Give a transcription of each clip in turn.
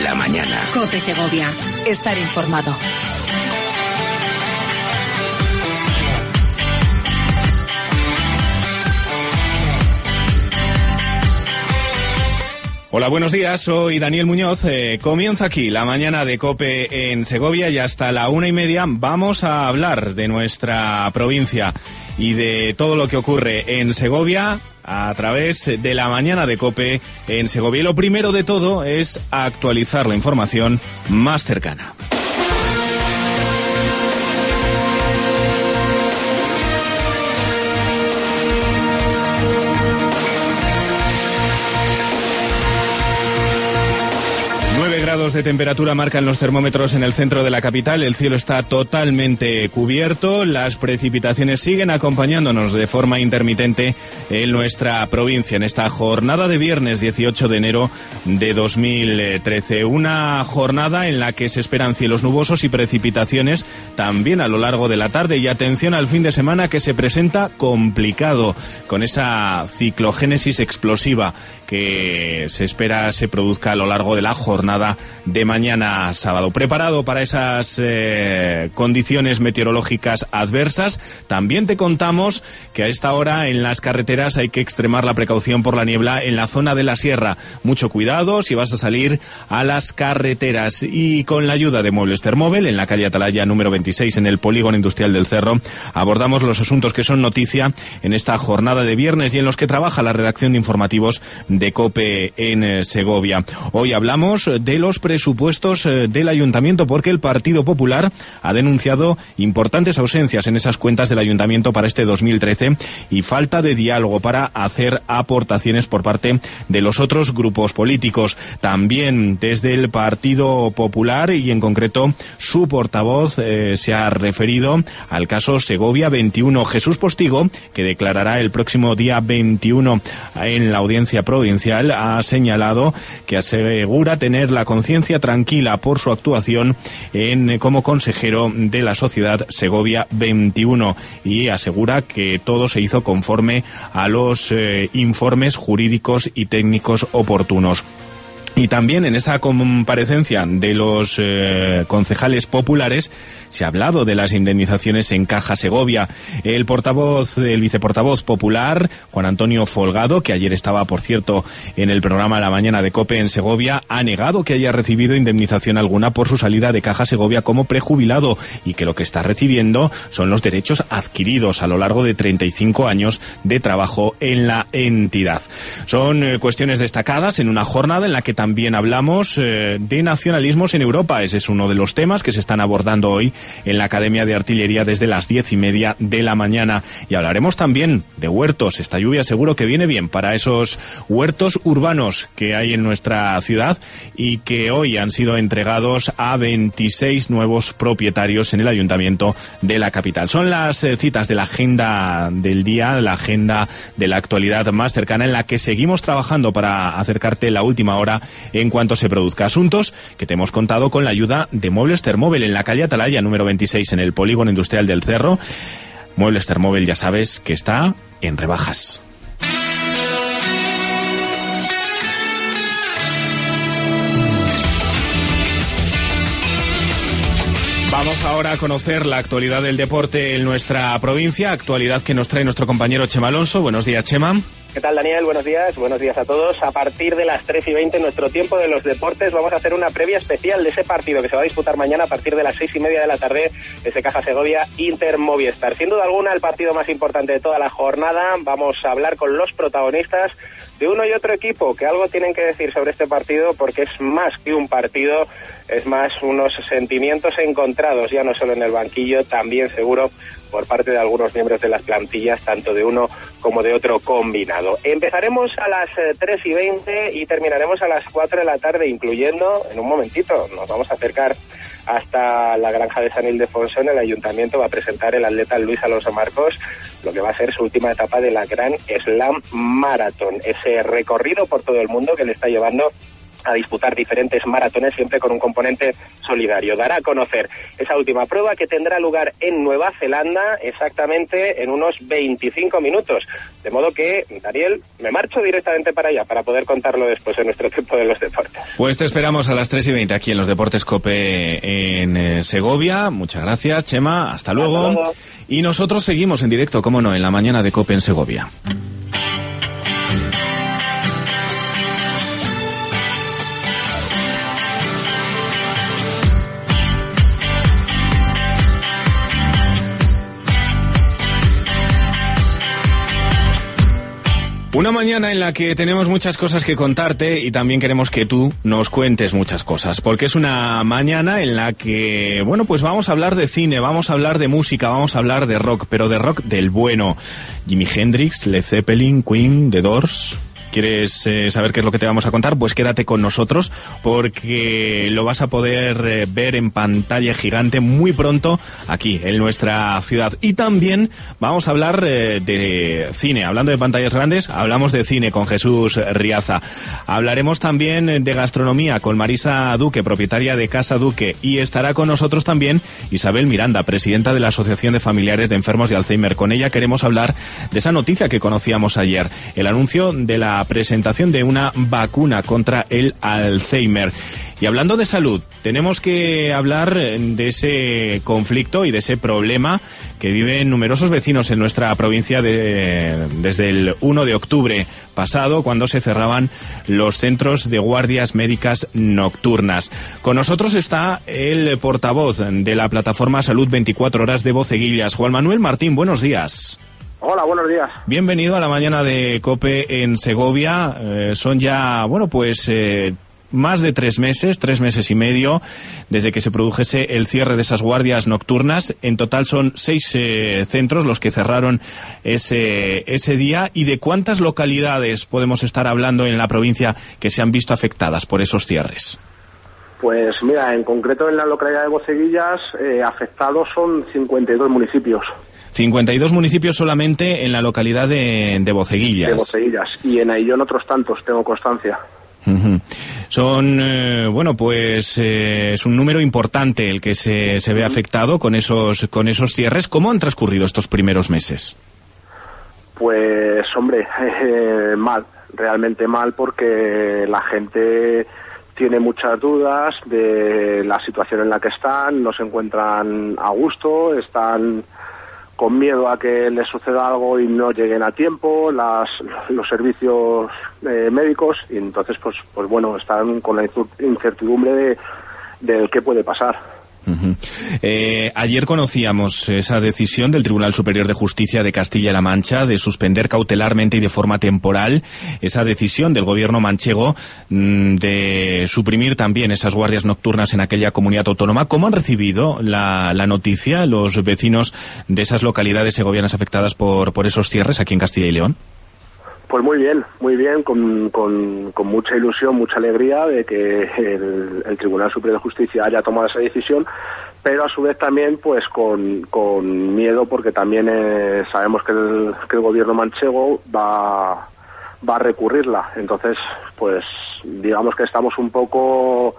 la mañana. COPE Segovia. Estar informado. Hola, buenos días, soy Daniel Muñoz. Comienza aquí la mañana de COPE en Segovia y hasta la 1:30 vamos a hablar de nuestra provincia y de todo lo que ocurre en Segovia a través de la mañana de COPE en Segovia. Y lo primero de todo es actualizar la información más cercana. Grados de temperatura marcan los termómetros en el centro de la capital. El cielo está totalmente cubierto. Las precipitaciones siguen acompañándonos de forma intermitente en nuestra provincia en esta jornada de viernes 18 de enero de 2013. Una jornada en la que se esperan cielos nubosos y precipitaciones también a lo largo de la tarde. Y atención al fin de semana, que se presenta complicado con esa ciclogénesis explosiva que se espera se produzca a lo largo de la jornada de mañana sábado. Preparado para esas condiciones meteorológicas adversas, también te contamos que a esta hora en las carreteras hay que extremar la precaución por la niebla en la zona de la sierra. Mucho cuidado si vas a salir a las carreteras. Y con la ayuda de Muebles Thermóvel, en la calle Atalaya número 26, en el Polígono Industrial del Cerro, abordamos los asuntos que son noticia en esta jornada de viernes y en los que trabaja la redacción de informativos de COPE en Segovia. Hoy hablamos de los presupuestos del Ayuntamiento, porque el Partido Popular ha denunciado importantes ausencias en esas cuentas del Ayuntamiento para este 2013 y falta de diálogo para hacer aportaciones por parte de los otros grupos políticos. También desde el Partido Popular, y en concreto su portavoz, se ha referido al caso Segovia 21. Jesús Postigo, que declarará el próximo día 21 en la audiencia provincial, ha señalado que asegura tener la conciencia tranquila por su actuación como consejero de la sociedad Segovia 21 y asegura que todo se hizo conforme a los informes jurídicos y técnicos oportunos. Y también en esa comparecencia de los concejales populares se ha hablado de las indemnizaciones en Caja Segovia. El viceportavoz popular, Juan Antonio Folgado, que ayer estaba, por cierto, en el programa La Mañana de COPE en Segovia, ha negado que haya recibido indemnización alguna por su salida de Caja Segovia como prejubilado y que lo que está recibiendo son los derechos adquiridos a lo largo de 35 años de trabajo en la entidad. Son cuestiones destacadas en una jornada en la que también hablamos de nacionalismos en Europa. Ese es uno de los temas que se están abordando hoy en la Academia de Artillería desde las 10:30 de la mañana. Y hablaremos también de huertos. Esta lluvia seguro que viene bien para esos huertos urbanos que hay en nuestra ciudad y que hoy han sido entregados a 26 nuevos propietarios en el Ayuntamiento de la capital. Son las citas de la agenda del día, la agenda de la actualidad más cercana, en la que seguimos trabajando para acercarte la última hora en cuanto se produzca. Asuntos que te hemos contado con la ayuda de Muebles Thermóvel en la calle Atalaya número 26, en el Polígono Industrial del Cerro. Muebles Thermóvel, ya sabes que está en rebajas. Vamos ahora a conocer la actualidad del deporte en nuestra provincia, actualidad que nos trae nuestro compañero Chema Alonso. Buenos días, Chema. ¿Qué tal, Daniel? Buenos días a todos. A partir de las 3:20, nuestro tiempo de los deportes, vamos a hacer una previa especial de ese partido que se va a disputar mañana a partir de las 6:30 de la tarde, ese Caja Segovia Inter Movistar. Sin duda alguna, el partido más importante de toda la jornada. Vamos a hablar con los protagonistas de uno y otro equipo, que algo tienen que decir sobre este partido, porque es más que un partido, es más unos sentimientos encontrados, ya no solo en el banquillo, también seguro por parte de algunos miembros de las plantillas, tanto de uno como de otro combinado. Empezaremos a las 3:20 y terminaremos a las 4 de la tarde, incluyendo, en un momentito, nos vamos a acercar hasta la granja de San Ildefonso. En el Ayuntamiento va a presentar el atleta Luis Alonso Marcos lo que va a ser su última etapa de la Gran Slam Marathon, ese recorrido por todo el mundo que le está llevando a disputar diferentes maratones, siempre con un componente solidario. Dará a conocer esa última prueba, que tendrá lugar en Nueva Zelanda exactamente en unos 25 minutos. De modo que, Daniel, me marcho directamente para allá para poder contarlo después en nuestro tiempo de los deportes. Pues te esperamos a las 3:20 aquí en los Deportes COPE en Segovia. Muchas gracias, Chema. Hasta luego. Hasta luego. Y nosotros seguimos en directo, cómo no, en la mañana de COPE en Segovia. Una mañana en la que tenemos muchas cosas que contarte y también queremos que tú nos cuentes muchas cosas, porque es una mañana en la que, bueno, pues vamos a hablar de cine, vamos a hablar de música, vamos a hablar de rock, pero de rock del bueno. Jimi Hendrix, Led Zeppelin, Queen, The Doors. ¿Quieres saber qué es lo que te vamos a contar? Pues quédate con nosotros, porque lo vas a poder ver en pantalla gigante muy pronto aquí en nuestra ciudad. Y también vamos a hablar de cine. Hablando de pantallas grandes, hablamos de cine con Jesús Riaza. Hablaremos también de gastronomía con Marisa Duque, propietaria de Casa Duque. Y estará con nosotros también Isabel Miranda, presidenta de la Asociación de Familiares de Enfermos de Alzheimer. Con ella queremos hablar de esa noticia que conocíamos ayer, el anuncio de la presentación de una vacuna contra el Alzheimer. Y hablando de salud, tenemos que hablar de ese conflicto y de ese problema que viven numerosos vecinos en nuestra provincia desde el 1 de octubre pasado, cuando se cerraban los centros de guardias médicas nocturnas. Con nosotros está el portavoz de la plataforma Salud 24 Horas de Boceguillas, Juan Manuel Martín. Buenos días. Hola, buenos días. Bienvenido a la mañana de COPE en Segovia. Son ya, bueno, pues más de 3 meses y medio, desde que se produjese el cierre de esas guardias nocturnas. En total son 6 centros los que cerraron ese día. ¿Y de cuántas localidades podemos estar hablando en la provincia que se han visto afectadas por esos cierres? Pues mira, en concreto en la localidad de Boceguillas, afectados son 52 municipios. 52 municipios solamente en la localidad de Boceguillas. De Boceguillas. Y en Aillón otros tantos, tengo constancia. Uh-huh. Son, bueno, pues es un número importante el que se ve afectado con esos cierres. ¿Cómo han transcurrido estos primeros meses? Pues, hombre, mal, realmente mal, porque la gente tiene muchas dudas de la situación en la que están, no se encuentran a gusto, están con miedo a que les suceda algo y no lleguen a tiempo los servicios médicos, y entonces pues bueno, están con la incertidumbre de qué puede pasar. Uh-huh. Ayer conocíamos esa decisión del Tribunal Superior de Justicia de Castilla-La Mancha de suspender cautelarmente y de forma temporal esa decisión del gobierno manchego de suprimir también esas guardias nocturnas en aquella comunidad autónoma. ¿Cómo han recibido la noticia los vecinos de esas localidades segovianas afectadas por esos cierres aquí en Castilla y León? Pues muy bien, con mucha ilusión, mucha alegría de que el Tribunal Superior de Justicia haya tomado esa decisión, pero a su vez también pues con miedo, porque también sabemos que el gobierno manchego va a recurrirla. Entonces, pues digamos que estamos un poco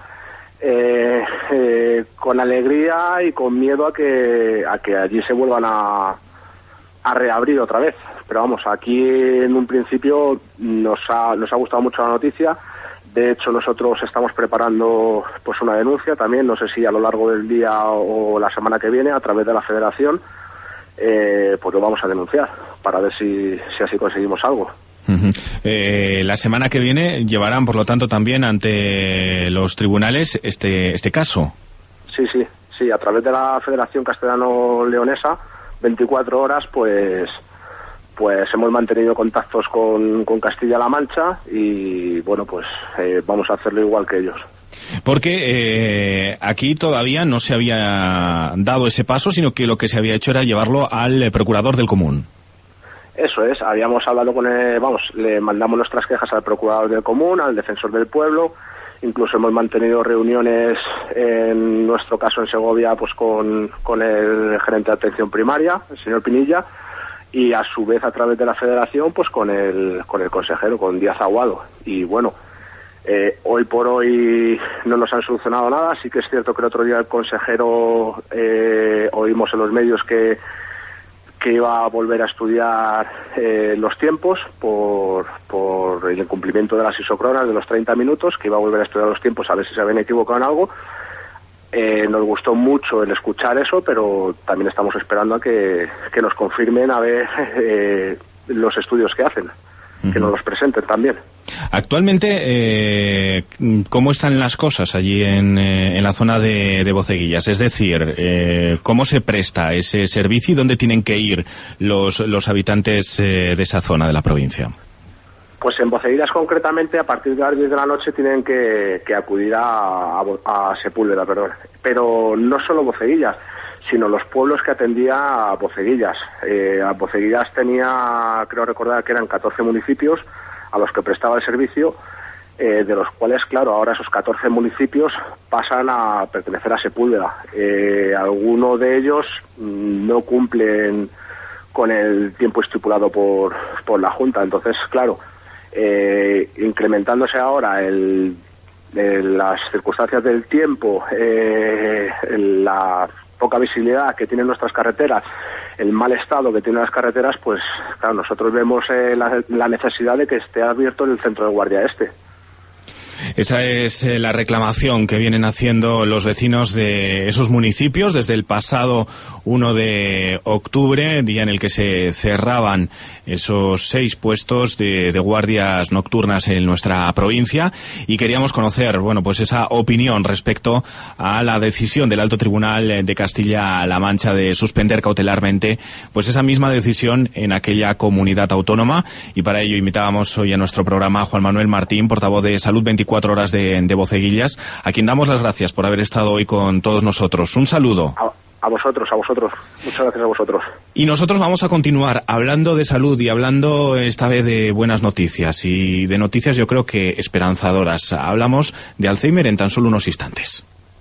con alegría y con miedo a que allí se vuelvan a reabrir otra vez. Pero vamos, aquí en un principio nos ha gustado mucho la noticia. De hecho, nosotros estamos preparando pues una denuncia también, no sé si a lo largo del día o la semana que viene, a través de la Federación, pues lo vamos a denunciar para ver si así conseguimos algo. Uh-huh. La semana que viene llevarán, por lo tanto, también ante los tribunales este caso. Sí, a través de la Federación Castellano-Leonesa, 24 horas, pues hemos mantenido contactos con Castilla-La Mancha y bueno, pues vamos a hacerlo igual que ellos. Porque aquí todavía no se había dado ese paso, sino que lo que se había hecho era llevarlo al procurador del común. Eso es, habíamos hablado le mandamos nuestras quejas al procurador del común, al defensor del pueblo. Incluso hemos mantenido reuniones, en nuestro caso en Segovia, pues con el gerente de atención primaria, el señor Pinilla, y a su vez a través de la Federación pues con el consejero, con Díaz Aguado. Y bueno, Hoy por hoy no nos han solucionado nada. Sí que es cierto que el otro día el consejero, oímos en los medios que iba a volver a estudiar los tiempos por el incumplimiento de las isocronas de los 30 minutos, que iba a volver a estudiar los tiempos a ver si se habían equivocado en algo. Nos gustó mucho el escuchar eso, pero también estamos esperando a que nos confirmen a ver los estudios que hacen, que nos los presenten también. Actualmente, ¿cómo están las cosas allí en la zona de Boceguillas? Es decir, ¿cómo se presta ese servicio y dónde tienen que ir los habitantes de esa zona de la provincia? Pues en Boceguillas concretamente, a partir de las 10 de la noche tienen que acudir a Sepúlveda, perdón. Pero no solo Boceguillas, sino los pueblos que atendía a Boceguillas. A Boceguillas tenía, creo recordar que eran 14 municipios a los que prestaba el servicio, de los cuales, claro, ahora esos 14 municipios pasan a pertenecer a Sepúlveda. Algunos de ellos no cumplen con el tiempo estipulado por la Junta. Entonces, claro, incrementándose ahora las circunstancias del tiempo, la poca visibilidad que tienen nuestras carreteras, el mal estado que tienen las carreteras, pues claro, nosotros vemos la necesidad de que esté abierto el centro de guardia este. Esa es la reclamación que vienen haciendo los vecinos de esos municipios desde el pasado 1 de octubre, día en el que se cerraban esos 6 puestos de guardias nocturnas en nuestra provincia, y queríamos conocer, bueno, pues esa opinión respecto a la decisión del Alto Tribunal de Castilla-La Mancha de suspender cautelarmente pues esa misma decisión en aquella comunidad autónoma, y para ello invitábamos hoy a nuestro programa a Juan Manuel Martín, portavoz de Salud 24 Horas de Boceguillas, a quien damos las gracias por haber estado hoy con todos nosotros. Un saludo. A vosotros. Muchas gracias a vosotros. Y nosotros vamos a continuar hablando de salud y hablando esta vez de buenas noticias, y de noticias yo creo que esperanzadoras. Hablamos de Alzheimer en tan solo unos instantes.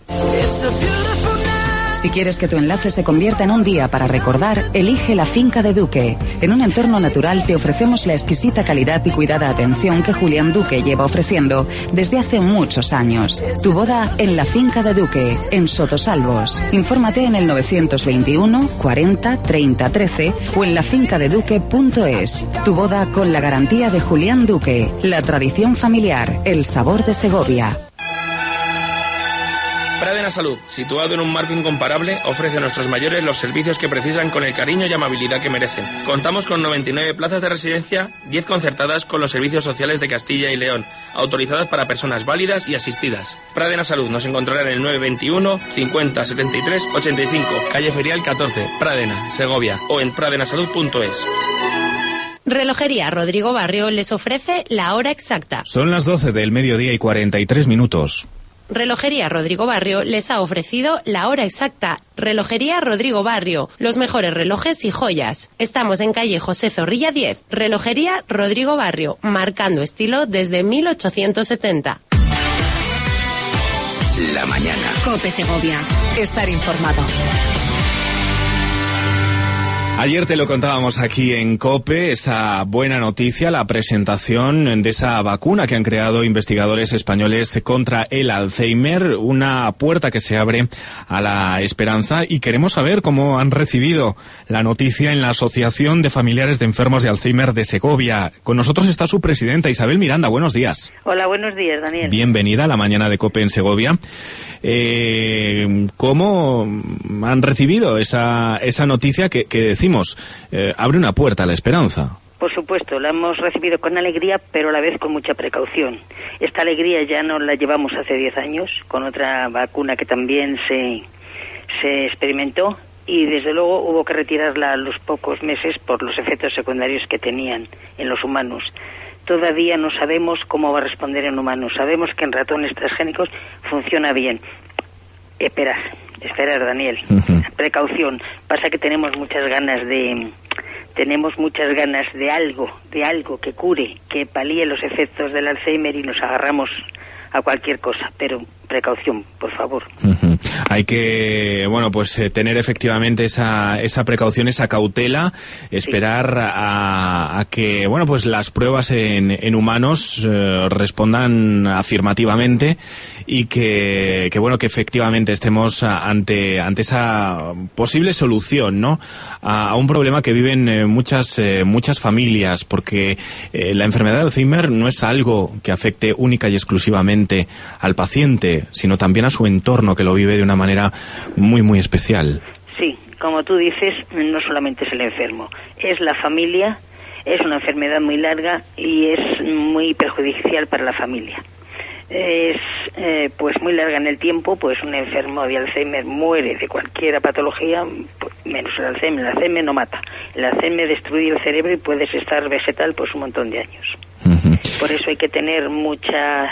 Si quieres que tu enlace se convierta en un día para recordar, elige la Finca de Duque. En un entorno natural te ofrecemos la exquisita calidad y cuidada atención que Julián Duque lleva ofreciendo desde hace muchos años. Tu boda en la Finca de Duque, en Sotosalvos. Infórmate en el 921 40 30 13 o en lafincadeduque.es. Tu boda con la garantía de Julián Duque, la tradición familiar, el sabor de Segovia. Pradena Salud, situado en un marco incomparable, ofrece a nuestros mayores los servicios que precisan con el cariño y amabilidad que merecen. Contamos con 99 plazas de residencia, 10 concertadas con los servicios sociales de Castilla y León, autorizadas para personas válidas y asistidas. Pradena Salud nos encontrará en el 921 50 73 85, calle Ferial 14, Pradena, Segovia, o en pradenasalud.es. Relojería Rodrigo Barrio les ofrece la hora exacta. Son las 12 del mediodía y 43 minutos. Relojería Rodrigo Barrio les ha ofrecido la hora exacta. Relojería Rodrigo Barrio, los mejores relojes y joyas. Estamos en calle José Zorrilla 10. Relojería Rodrigo Barrio, marcando estilo desde 1870. La mañana. COPE Segovia. Estar informado. Ayer te lo contábamos aquí en COPE, esa buena noticia, la presentación de esa vacuna que han creado investigadores españoles contra el Alzheimer, una puerta que se abre a la esperanza, y queremos saber cómo han recibido la noticia en la Asociación de Familiares de Enfermos de Alzheimer de Segovia. Con nosotros está su presidenta, Isabel Miranda. Buenos días. Hola, buenos días, Daniel. Bienvenida a la mañana de COPE en Segovia. ¿Cómo han recibido esa noticia que decimos? Abre una puerta a la esperanza. Por supuesto, la hemos recibido con alegría, pero a la vez con mucha precaución. Esta alegría ya no la llevamos hace 10 años, con otra vacuna que también se experimentó, y desde luego hubo que retirarla a los pocos meses por los efectos secundarios que tenían en los humanos. Todavía no sabemos cómo va a responder en humanos. Sabemos que en ratones transgénicos funciona bien. Esperar, Daniel. Precaución. Pasa que tenemos muchas ganas de algo que cure, que palíe los efectos del Alzheimer, y nos agarramos a cualquier cosa. Pero precaución, por favor. Hay que, bueno, pues tener efectivamente esa precaución, esa cautela, esperar a que, bueno, pues las pruebas en humanos respondan afirmativamente y que bueno, que efectivamente estemos ante esa posible solución, ¿no? A un problema que viven muchas familias, porque la enfermedad de Alzheimer no es algo que afecte única y exclusivamente al paciente, sino también a su entorno, que lo vive de una manera muy, muy especial. Sí, como tú dices, no solamente es el enfermo, es la familia, es una enfermedad muy larga y es muy perjudicial para la familia. Es pues muy larga en el tiempo, pues un enfermo de Alzheimer muere de cualquier patología, pues, menos el Alzheimer. El Alzheimer no mata, el Alzheimer destruye el cerebro y puedes estar vegetal pues un montón de años. Por eso hay que tener mucha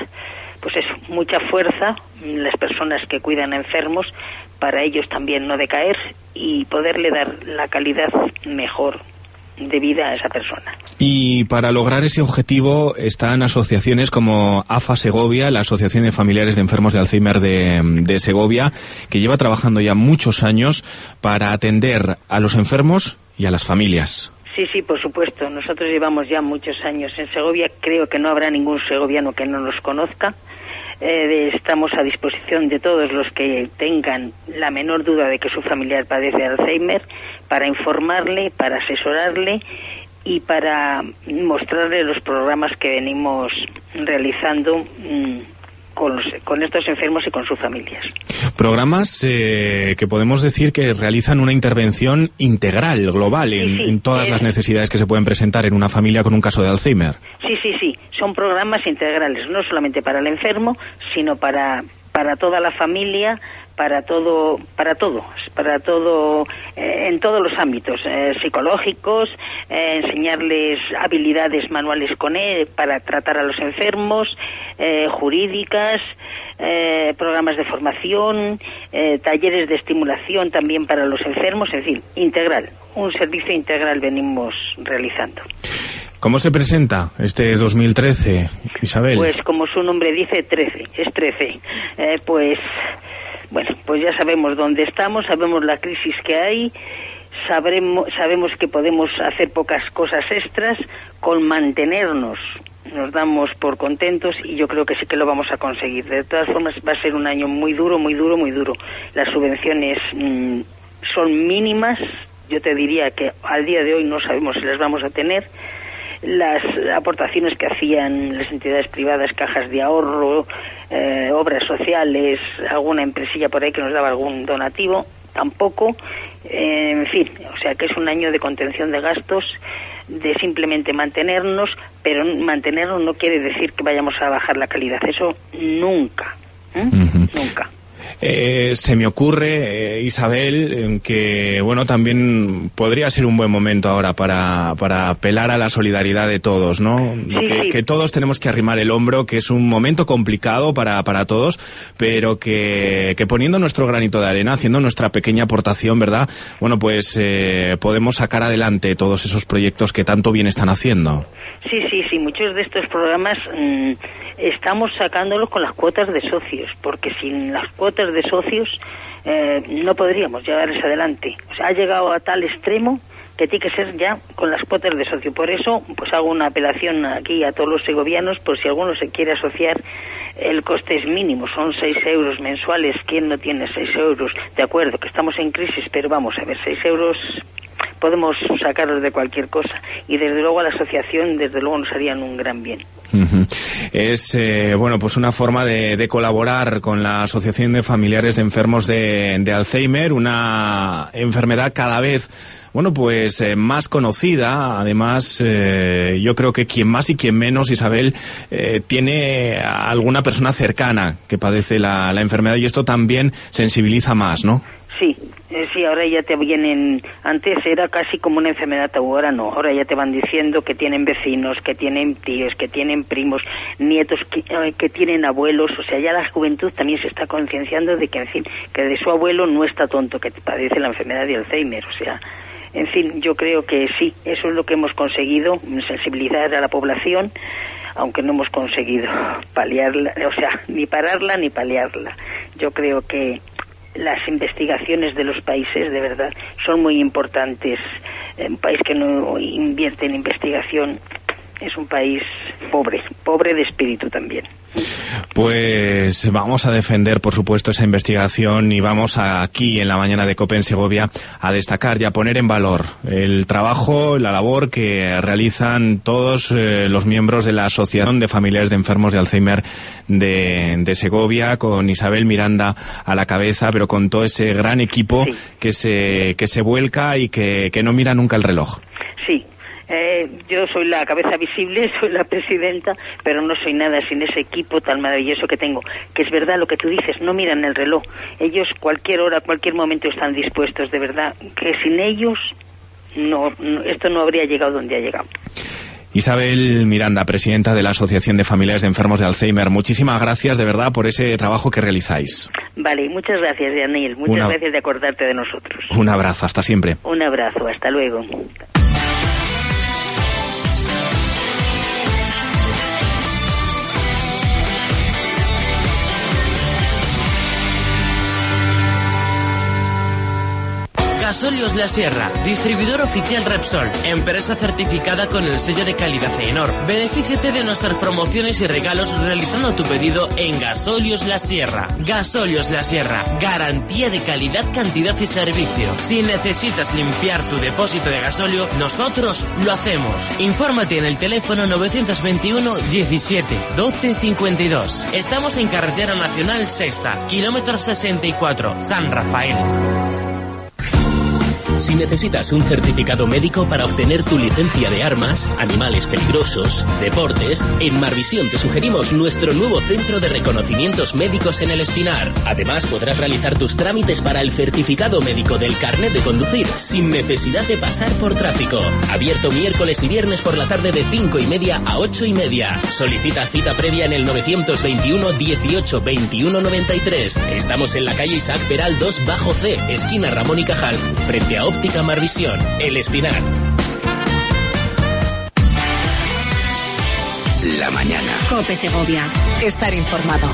fuerza, las personas que cuidan a enfermos, para ellos también no decaer y poderle dar la calidad mejor de vida a esa persona. Y para lograr ese objetivo están asociaciones como AFA Segovia, la Asociación de Familiares de Enfermos de Alzheimer de Segovia, que lleva trabajando ya muchos años para atender a los enfermos y a las familias. Sí, por supuesto. Nosotros llevamos ya muchos años en Segovia. Creo que no habrá ningún segoviano que no nos conozca. Estamos a disposición de todos los que tengan la menor duda de que su familiar padece de Alzheimer, para informarle, para asesorarle y para mostrarle los programas que venimos realizando con estos enfermos y con sus familias. Programas que podemos decir que realizan una intervención integral, global, en todas las necesidades que se pueden presentar en una familia con un caso de Alzheimer. Sí. Son programas integrales, no solamente para el enfermo, sino para toda la familia, para todo en todos los ámbitos psicológicos, enseñarles habilidades manuales con él para tratar a los enfermos, jurídicas, programas de formación, talleres de estimulación también para los enfermos, en fin, integral, un servicio integral venimos realizando. ¿Cómo se presenta este 2013, Isabel? Pues como su nombre dice, 13. Pues ya sabemos dónde estamos, sabemos la crisis que hay, sabemos que podemos hacer pocas cosas extras. Con mantenernos nos damos por contentos y yo creo que sí que lo vamos a conseguir. De todas formas va a ser un año muy duro. Las subvenciones son mínimas. Yo te diría que al día de hoy no sabemos si las vamos a tener. Las aportaciones que hacían las entidades privadas, cajas de ahorro, obras sociales, alguna empresilla por ahí que nos daba algún donativo, tampoco. En fin, o sea que es un año de contención de gastos, de simplemente mantenernos, pero mantenernos no quiere decir que vayamos a bajar la calidad, eso nunca, nunca. Se me ocurre, Isabel, que bueno, también podría ser un buen momento ahora para apelar a la solidaridad de todos, ¿no? Que todos tenemos que arrimar el hombro, que es un momento complicado para todos, pero que poniendo nuestro granito de arena, haciendo nuestra pequeña aportación, ¿verdad? Bueno, pues podemos sacar adelante todos esos proyectos que tanto bien están haciendo. Sí, muchos de estos programas estamos sacándolos con las cuotas de socios, porque sin las cuotas de socios no podríamos llevarles adelante. O sea, ha llegado a tal extremo que tiene que ser ya con las cuotas de socio. Por eso, pues hago una apelación aquí a todos los segovianos, por si alguno se quiere asociar. El coste es mínimo, son 6 euros mensuales. ¿Quién no tiene 6 euros? De acuerdo, que estamos en crisis, pero vamos a ver, 6 euros podemos sacarlos de cualquier cosa. Y desde luego a la asociación, desde luego nos harían un gran bien. Es bueno, pues una forma de colaborar con la Asociación de Familiares de Enfermos de Alzheimer, una enfermedad cada vez, bueno, pues más conocida. Además, yo creo que quien más y quien menos, Isabel, tiene a alguna persona cercana que padece la enfermedad, y esto también sensibiliza más, ¿no? Sí, ahora ya te vienen, antes era casi como una enfermedad tabú, ahora no, ahora ya te van diciendo que tienen vecinos, que tienen tíos, que tienen primos, nietos, que tienen abuelos, o sea, ya la juventud también se está concienciando de que, en fin, que de su abuelo no está tonto, que padece la enfermedad de Alzheimer, o sea, en fin, yo creo que sí, eso es lo que hemos conseguido, sensibilizar a la población, aunque no hemos conseguido paliarla, o sea, ni pararla ni paliarla. Yo creo que las investigaciones de los países, de verdad, son muy importantes. Un país que no invierte en investigación es un país pobre de espíritu también. Pues vamos a defender, por supuesto, esa investigación y vamos aquí en la mañana de COPE en Segovia a destacar y a poner en valor el trabajo, la labor que realizan todos los miembros de la Asociación de Familiares de Enfermos de Alzheimer de Segovia, con Isabel Miranda a la cabeza, pero con todo ese gran equipo que se vuelca y que no mira nunca el reloj. Sí. Yo soy la cabeza visible, soy la presidenta, pero no soy nada sin ese equipo tan maravilloso que tengo. Que es verdad lo que tú dices, no miran el reloj. Ellos cualquier hora, cualquier momento están dispuestos, de verdad, que sin ellos esto no habría llegado donde ha llegado. Isabel Miranda, presidenta de la Asociación de Familiares de Enfermos de Alzheimer, muchísimas gracias de verdad por ese trabajo que realizáis. Vale, muchas gracias, Daniel, muchas gracias de acordarte de nosotros. Un abrazo, hasta siempre. Un abrazo, hasta luego. Gasóleos La Sierra, distribuidor oficial Repsol, empresa certificada con el sello de calidad AENOR. Benefíciate de nuestras promociones y regalos realizando tu pedido en Gasóleos La Sierra. Gasóleos La Sierra, garantía de calidad, cantidad y servicio. Si necesitas limpiar tu depósito de gasóleo, nosotros lo hacemos. Infórmate en el teléfono 921 17 12 52. Estamos en Carretera Nacional Sexta, kilómetro 64, San Rafael. Si necesitas un certificado médico para obtener tu licencia de armas, animales peligrosos, deportes, en Marvisión te sugerimos nuestro nuevo centro de reconocimientos médicos en El Espinar. Además, podrás realizar tus trámites para el certificado médico del carnet de conducir sin necesidad de pasar por tráfico. Abierto miércoles y viernes por la tarde de 5:30 a 8:30. Solicita cita previa en el 921 18 21 93. Estamos en la calle Isaac Peral 2 bajo C, esquina Ramón y Cajal, frente a Óptica Marvisión, El Espinar. La mañana. COPE Segovia. Estar informado.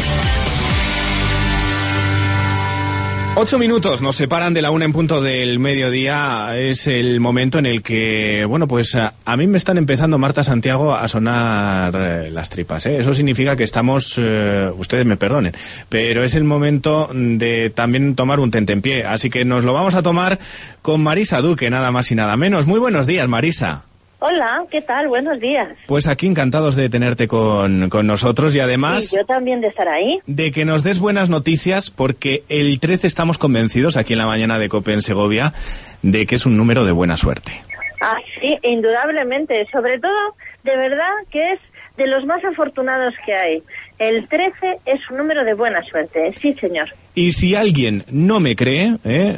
8 minutos nos separan de la 1 en punto del mediodía. Es el momento en el que, bueno, pues a mí me están empezando, Marta, Santiago, a sonar las tripas, ¿eh? Eso significa que estamos, ustedes me perdonen, pero es el momento de también tomar un tentempié. Así que nos lo vamos a tomar con Marisa Duque, nada más y nada menos. Muy buenos días, Marisa. Hola, ¿qué tal? Buenos días. Pues aquí encantados de tenerte con nosotros y además... Sí, yo también de estar ahí. De que nos des buenas noticias, porque el 13 estamos convencidos aquí en la mañana de COPE en Segovia de que es un número de buena suerte. Ah, sí, indudablemente. Sobre todo, de verdad, que es de los más afortunados que hay. El 13 es un número de buena suerte, sí, señor. Y si alguien no me cree,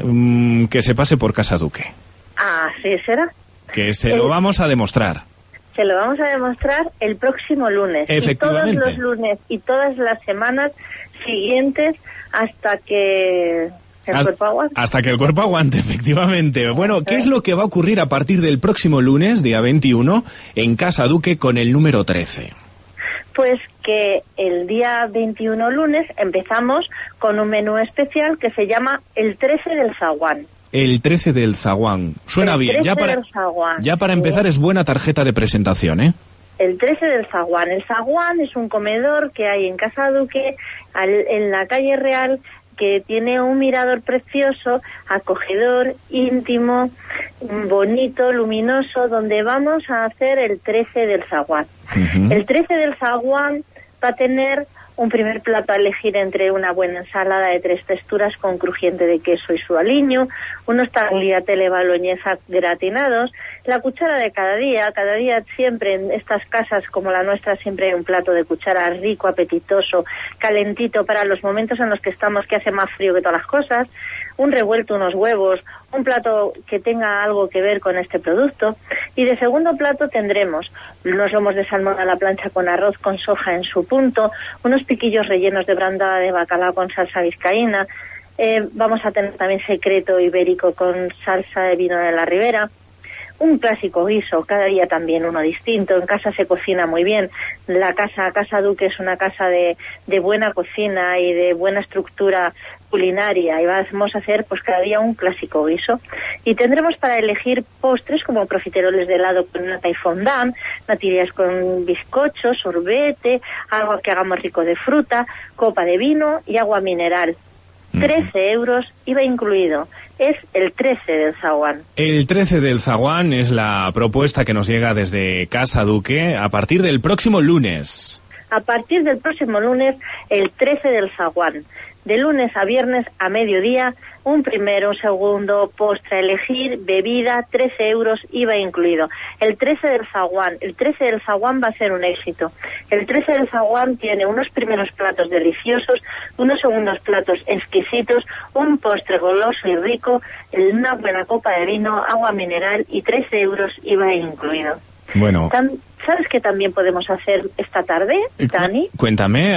que se pase por Casa Duque. Ah, sí, será. Que se lo vamos a demostrar. Se lo vamos a demostrar el próximo lunes. Efectivamente. Y todos los lunes y todas las semanas siguientes hasta que el cuerpo aguante. Hasta que el cuerpo aguante, efectivamente. Bueno, ¿qué es lo que va a ocurrir a partir del próximo lunes, día 21, en Casa Duque con el número 13? Pues que el día 21 lunes empezamos con un menú especial que se llama el 13 del Zaguán. El 13 del Zaguán. Suena bien. Ya para empezar es buena tarjeta de presentación, ¿eh? El 13 del Zaguán. El Zaguán es un comedor que hay en Casa Duque, en la calle Real, que tiene un mirador precioso, acogedor, íntimo, bonito, luminoso, donde vamos a hacer el 13 del Zaguán. Uh-huh. El 13 del Zaguán va a tener un primer plato a elegir entre una buena ensalada de 3 texturas con crujiente de queso y su aliño, unos tagliatelle boloñesa gratinados, la cuchara de cada día siempre en estas casas como la nuestra siempre hay un plato de cuchara rico, apetitoso, calentito para los momentos en los que estamos, que hace más frío que todas las cosas, un revuelto, unos huevos, un plato que tenga algo que ver con este producto. Y de segundo plato tendremos unos lomos de salmón a la plancha con arroz con soja en su punto, unos piquillos rellenos de brandada de bacalao con salsa vizcaína, vamos a tener también secreto ibérico con salsa de vino de la Ribera, un clásico guiso, cada día también uno distinto. En casa se cocina muy bien. La Casa Duque es una casa de buena cocina y de buena estructura culinaria, y vamos a hacer pues cada día un clásico guiso. Y tendremos para elegir postres como profiteroles de helado con nata y fondant, natillas con bizcocho, sorbete, algo que hagamos rico de fruta, copa de vino y agua mineral. 13 euros, IVA incluido. Es el 13 del zaguán. El 13 del zaguán es la propuesta que nos llega desde Casa Duque a partir del próximo lunes. A partir del próximo lunes, el 13 del zaguán. De lunes a viernes a mediodía, un primero, un segundo, postre a elegir, bebida, 13 euros, IVA incluido. El 13 del zaguán va a ser un éxito. El 13 del zaguán tiene unos primeros platos deliciosos, unos segundos platos exquisitos, un postre goloso y rico, una buena copa de vino, agua mineral y 13 euros, IVA incluido. Bueno. ¿Sabes qué también podemos hacer esta tarde, Dani? Cuéntame,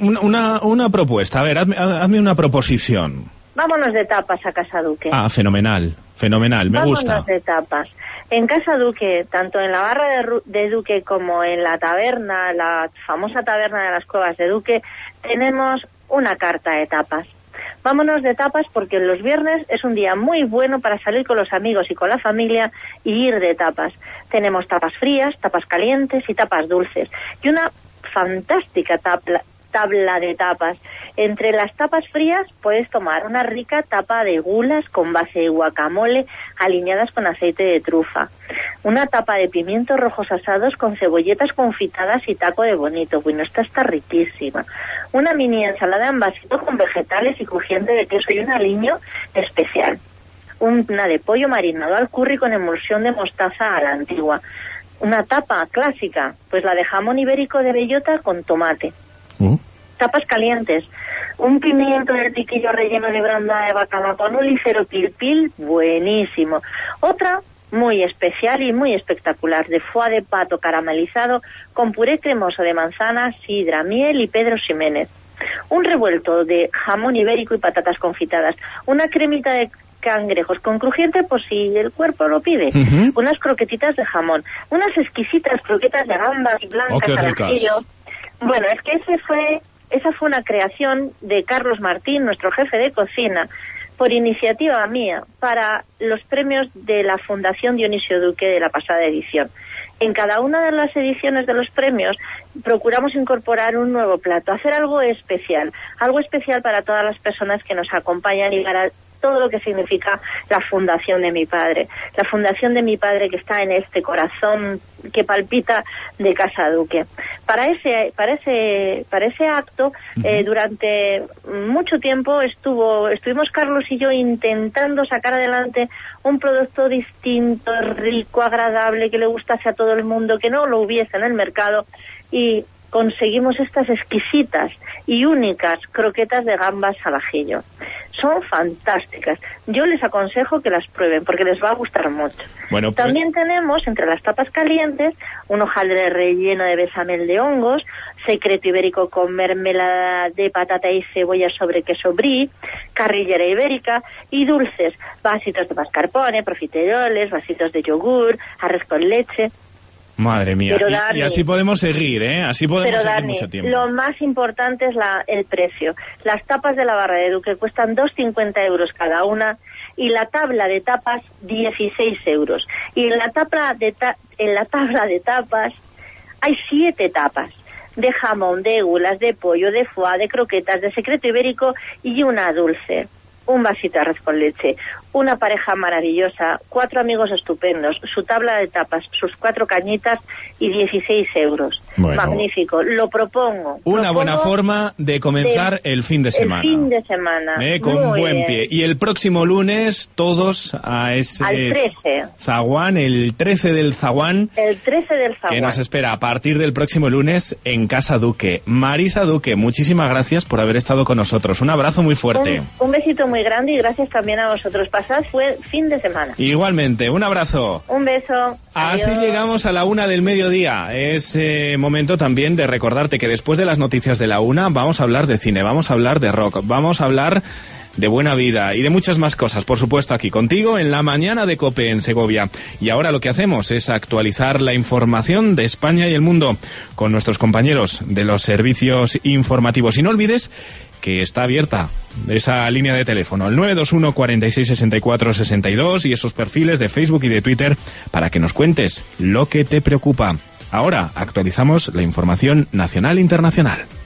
una propuesta. A ver, hazme una proposición. Vámonos de tapas a Casa Duque. Ah, fenomenal, me gusta. Vámonos de tapas. En Casa Duque, tanto en la barra de Duque como en la taberna, la famosa taberna de las Cuevas de Duque, tenemos una carta de tapas. Vámonos de tapas porque los viernes es un día muy bueno para salir con los amigos y con la familia y ir de tapas. Tenemos tapas frías, tapas calientes y tapas dulces. Y una fantástica tabla de tapas. Entre las tapas frías puedes tomar una rica tapa de gulas con base de guacamole aliñadas con aceite de trufa. Una tapa de pimientos rojos asados con cebolletas confitadas y taco de bonito. Bueno, esta está riquísima. Una mini ensalada en vasito con vegetales y crujiente de queso y un aliño especial. Una de pollo marinado al curry con emulsión de mostaza a la antigua. Una tapa clásica, pues la de jamón ibérico de bellota con tomate. Tapas calientes, un pimiento del piquillo relleno de branda de bacalao con un ligero pil-pil, buenísimo. Otra muy especial y muy espectacular, de foie de pato caramelizado con puré cremoso de manzana, sidra, miel y Pedro Ximénez. Un revuelto de jamón ibérico y patatas confitadas. Una cremita de cangrejos con crujiente por si el cuerpo lo pide. Unas croquetitas de jamón. Unas exquisitas croquetas de gambas blancas al ajillo. Bueno, es que esa fue una creación de Carlos Martín, nuestro jefe de cocina, por iniciativa mía, para los premios de la Fundación Dionisio Duque de la pasada edición. En cada una de las ediciones de los premios procuramos incorporar un nuevo plato, hacer algo especial para todas las personas que nos acompañan y para todo lo que significa la fundación de mi padre. La fundación de mi padre que está en este corazón que palpita de Casa Duque. Para ese acto, durante mucho tiempo estuvimos Carlos y yo intentando sacar adelante un producto distinto, rico, agradable, que le gustase a todo el mundo, que no lo hubiese en el mercado, y conseguimos estas exquisitas y únicas croquetas de gambas al ajillo. Son fantásticas. Yo les aconsejo que las prueben porque les va a gustar mucho. Bueno, pues también tenemos entre las tapas calientes un hojaldre relleno de bechamel de hongos, secreto ibérico con mermelada de patata y cebolla sobre queso brie, carrillera ibérica y dulces, vasitos de mascarpone, profiteroles, vasitos de yogur, arroz con leche. Madre mía, y así podemos seguir, ¿eh? Así podemos seguir mucho tiempo. Lo más importante es el precio. Las tapas de la barra de Duque cuestan 2,50 euros cada una y la tabla de tapas 16 euros. Y en la tabla de tapas hay 7 tapas de jamón, de gulas, de pollo, de foie, de croquetas, de secreto ibérico y una dulce. Un vasito de arroz con leche, una pareja maravillosa, 4 amigos estupendos, su tabla de tapas, sus 4 cañitas y 16 euros. Bueno, magnífico, lo propongo. Una buena forma de comenzar el fin de semana. El fin de semana. Con buen pie. Y el próximo lunes, todos a ese al 13. zaguán, el 13 del zaguán. El 13 del zaguán. Que nos espera a partir del próximo lunes en Casa Duque. Marisa Duque, muchísimas gracias por haber estado con nosotros. Un abrazo muy fuerte. Un besito muy grande y gracias también a vosotros. Pasad fin de semana. Igualmente, un abrazo. Un beso. Así Adiós. llegamos a la 1 del mediodía. Es momento también de recordarte que después de las noticias de la 1 vamos a hablar de cine, vamos a hablar de rock, vamos a hablar de buena vida y de muchas más cosas, por supuesto, aquí contigo en la mañana de COPE en Segovia. Y ahora lo que hacemos es actualizar la información de España y el mundo con nuestros compañeros de los servicios informativos. Y no olvides que está abierta esa línea de teléfono, el 921 46 64 62 y esos perfiles de Facebook y de Twitter para que nos cuentes lo que te preocupa. Ahora actualizamos la información nacional e internacional.